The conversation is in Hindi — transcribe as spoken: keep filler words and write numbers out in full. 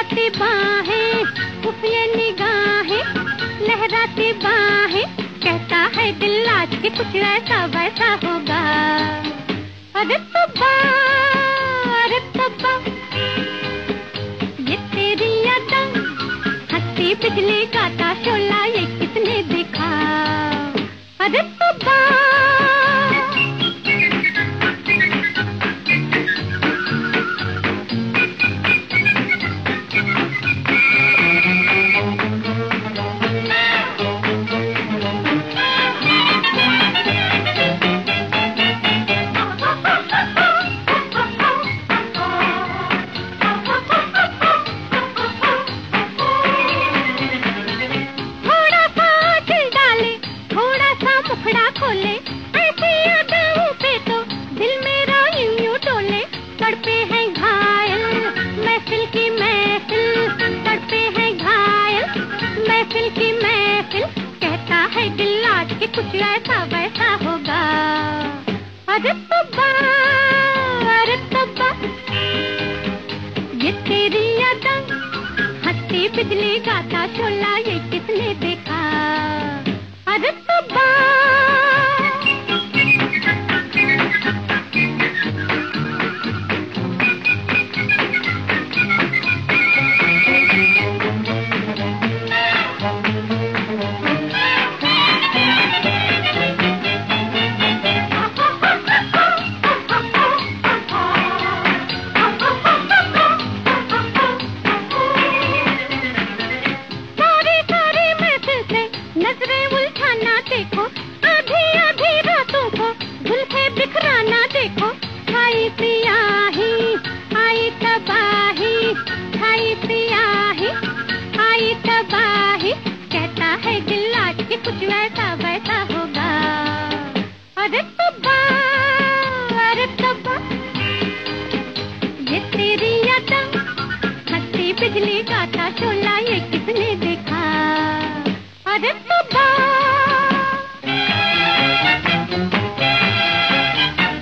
लहराती बाहें, उफ ये निगाहें, लहराती बाहें, कहता है दिल आज के कुछ ऐसा वैसा होगा। अरे तब्बा, अरे तब्बा, ये तेरी यादा, हंसती बिजली गाता शोला, ये किसने देखा। अरे तब्बा, खोले ऐसी यादों पे तो दिल मेरा यूं यूं डोले। तड़पे हैं घायल महफिल की महफिल, तड़पे हैं घायल महफिल की महफिल, कहता है दिल आज के कुछ ऐसा वैसा होगा। अरे तब्बा, अरे तब्बा, ये तेरी यादा, हंसती बिजली गाता शोला, ये किसने देखा। अरे तब्बा, नजरें उलझाना देखो, आधी आधी रातों को जुल्फे बिखराना देखो। छाई सियाही आई तबाही, छाई सियाही आई तबाही, कहता है दिल आज के कुछ वैसा वैसा होगा। अरे तब्बा, अरे तब्बा, ये तेरी यादा, हंसती बिजली गाता शोला,